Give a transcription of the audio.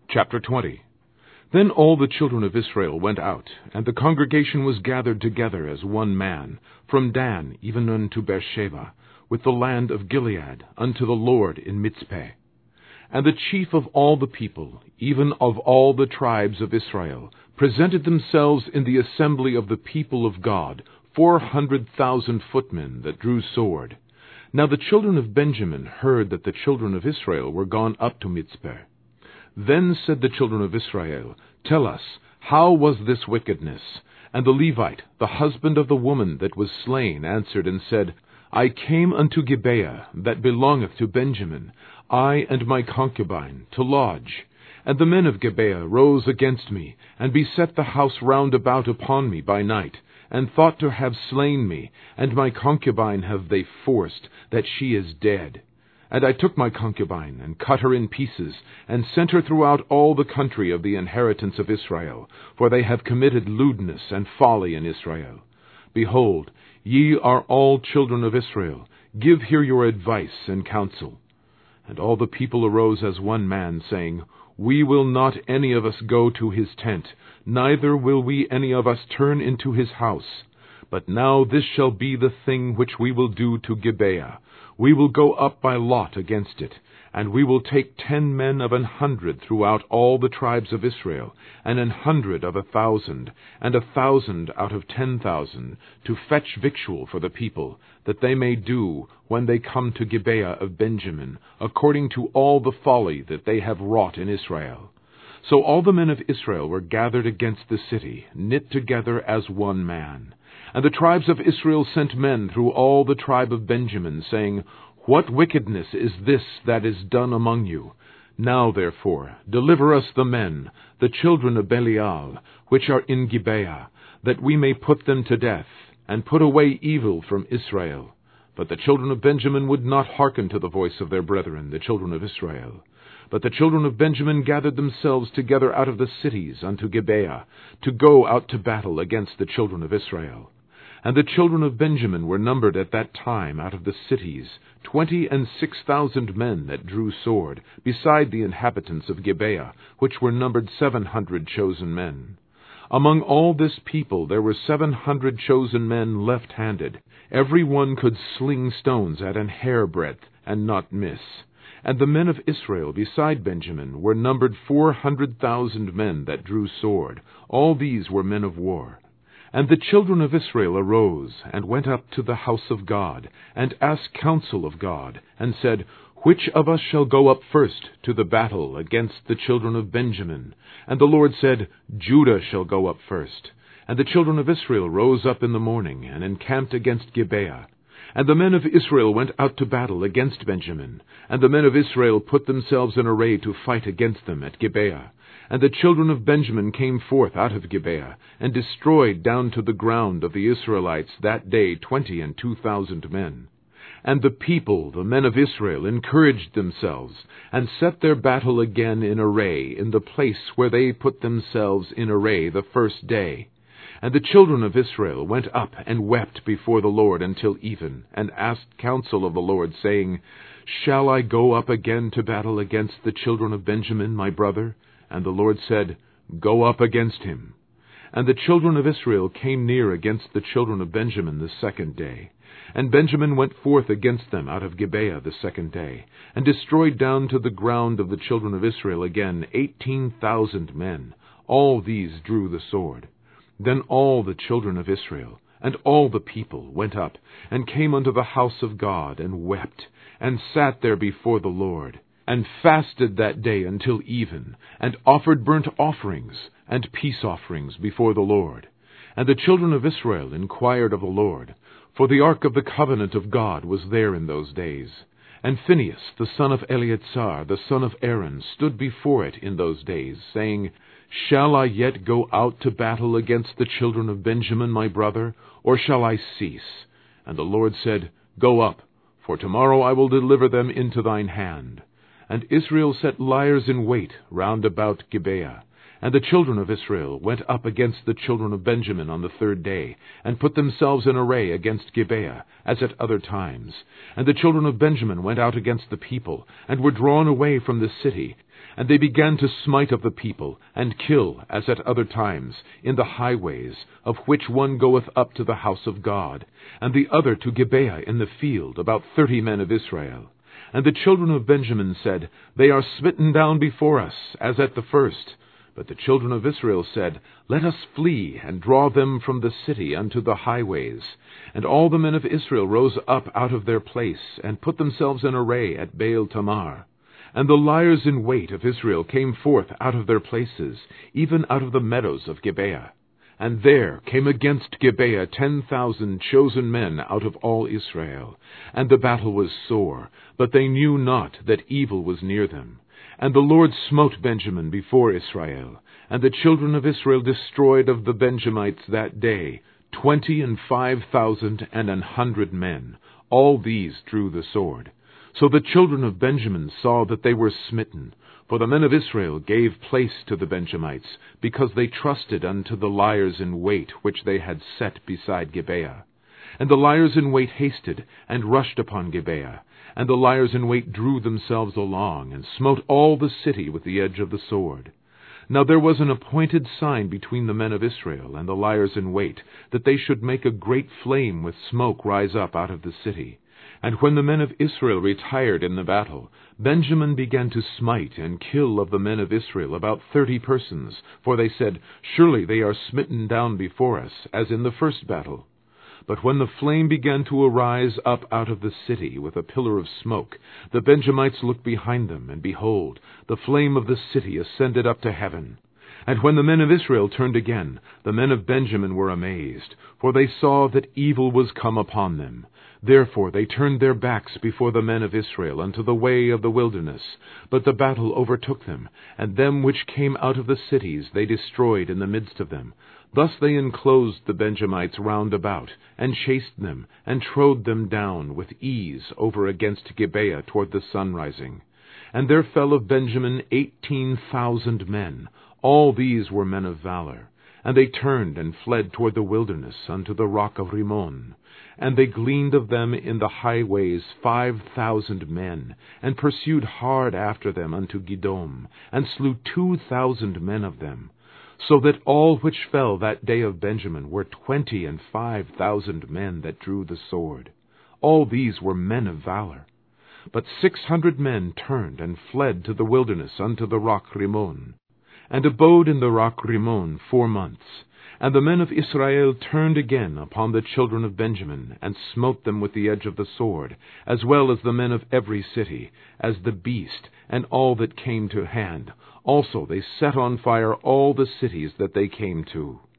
Chapter 20. Then all the children of Israel went out, and the congregation was gathered together as one man, from Dan even unto Beersheba, with the land of Gilead, unto the Lord in Mizpeh. And the chief of all the people, even of all the tribes of Israel, presented themselves in the assembly of the people of God, 400,000 footmen that drew sword. Now the children of Benjamin heard that the children of Israel were gone up to Mizpeh. Then said the children of Israel, Tell us, how was this wickedness? And the Levite, the husband of the woman that was slain, answered and said, I came unto Gibeah, that belongeth to Benjamin, I and my concubine, to lodge. And the men of Gibeah rose against me, and beset the house round about upon me by night, and thought to have slain me, and my concubine have they forced, that she is dead. And I took my concubine, and cut her in pieces, and sent her throughout all the country of the inheritance of Israel, for they have committed lewdness and folly in Israel. Behold, ye are all children of Israel, give here your advice and counsel. And all the people arose as one man, saying, We will not any of us go to his tent, neither will we any of us turn into his house. But now this shall be the thing which we will do to Gibeah. We will go up by lot against it, and we will take 10 men of 100 throughout all the tribes of Israel, and 100 of 1,000, and 1,000 out of 10,000, to fetch victual for the people, that they may do, when they come to Gibeah of Benjamin, according to all the folly that they have wrought in Israel. So all the men of Israel were gathered against the city, knit together as one man. And the tribes of Israel sent men through all the tribe of Benjamin, saying, What wickedness is this that is done among you? Now therefore deliver us the men, the children of Belial, which are in Gibeah, that we may put them to death, and put away evil from Israel. But the children of Benjamin would not hearken to the voice of their brethren, the children of Israel. But the children of Benjamin gathered themselves together out of the cities unto Gibeah, to go out to battle against the children of Israel. And the children of Benjamin were numbered at that time out of the cities 26,000 men that drew sword, beside the inhabitants of Gibeah, which were numbered 700 chosen men. Among all this people there were 700 chosen men left-handed. Every one could sling stones at an hairbreadth, and not miss. And the men of Israel beside Benjamin were numbered 400,000 men that drew sword. All these were men of war. And the children of Israel arose, and went up to the house of God, and asked counsel of God, and said, Which of us shall go up first to the battle against the children of Benjamin? And the Lord said, Judah shall go up first. And the children of Israel rose up in the morning, and encamped against Gibeah. And the men of Israel went out to battle against Benjamin. And the men of Israel put themselves in array to fight against them at Gibeah. And the children of Benjamin came forth out of Gibeah, and destroyed down to the ground of the Israelites that day 22,000 men. And the people, the men of Israel, encouraged themselves, and set their battle again in array in the place where they put themselves in array the first day. And the children of Israel went up and wept before the Lord until even, and asked counsel of the Lord, saying, Shall I go up again to battle against the children of Benjamin, my brother? And the Lord said, Go up against him. And the children of Israel came near against the children of Benjamin the second day. And Benjamin went forth against them out of Gibeah the second day, and destroyed down to the ground of the children of Israel again 18,000 men. All these drew the sword. Then all the children of Israel and all the people went up, and came unto the house of God, and wept, and sat there before the Lord, and fasted that day until even, and offered burnt offerings and peace offerings before the Lord. And the children of Israel inquired of the Lord, for the ark of the covenant of God was there in those days. And Phinehas, the son of Eleazar, the son of Aaron, stood before it in those days, saying, Shall I yet go out to battle against the children of Benjamin my brother, or shall I cease? And the Lord said, Go up, for tomorrow I will deliver them into thine hand. And Israel set liers in wait round about Gibeah. And the children of Israel went up against the children of Benjamin on the third day, and put themselves in array against Gibeah, as at other times. And the children of Benjamin went out against the people, and were drawn away from the city. And they began to smite of the people, and kill, as at other times, in the highways, of which one goeth up to the house of God, and the other to Gibeah in the field, about 30 men of Israel. And the children of Benjamin said, They are smitten down before us, as at the first. But the children of Israel said, Let us flee, and draw them from the city unto the highways. And all the men of Israel rose up out of their place, and put themselves in array at Baal Tamar. And the liers in wait of Israel came forth out of their places, even out of the meadows of Gibeah. And there came against Gibeah 10,000 chosen men out of all Israel. And the battle was sore, but they knew not that evil was near them. And the Lord smote Benjamin before Israel. And the children of Israel destroyed of the Benjamites that day 25,100 men. All these drew the sword. So the children of Benjamin saw that they were smitten, for the men of Israel gave place to the Benjamites, because they trusted unto the liers in wait which they had set beside Gibeah. And the liers in wait hasted, and rushed upon Gibeah. And the liers in wait drew themselves along, and smote all the city with the edge of the sword. Now there was an appointed sign between the men of Israel and the liers in wait, that they should make a great flame with smoke rise up out of the city. And when the men of Israel retired in the battle, Benjamin began to smite and kill of the men of Israel about 30 persons, for they said, Surely they are smitten down before us, as in the first battle. But when the flame began to arise up out of the city with a pillar of smoke, the Benjamites looked behind them, and behold, the flame of the city ascended up to heaven. And when the men of Israel turned again, the men of Benjamin were amazed, for they saw that evil was come upon them. Therefore they turned their backs before the men of Israel unto the way of the wilderness. But the battle overtook them, and them which came out of the cities they destroyed in the midst of them. Thus they enclosed the Benjamites round about, and chased them, and trode them down with ease over against Gibeah toward the sunrising. And there fell of Benjamin 18,000 men. All these were men of valor. And they turned and fled toward the wilderness unto the rock of Rimmon. And they gleaned of them in the highways 5,000 men, and pursued hard after them unto Gidom, and slew 2,000 men of them. So that all which fell that day of Benjamin were 25,000 men that drew the sword. All these were men of valor. But 600 men turned and fled to the wilderness unto the rock Rimmon, and abode in the rock Rimmon 4 months. And the men of Israel turned again upon the children of Benjamin, and smote them with the edge of the sword, as well as the men of every city, as the beast, and all that came to hand. Also they set on fire all the cities that they came to.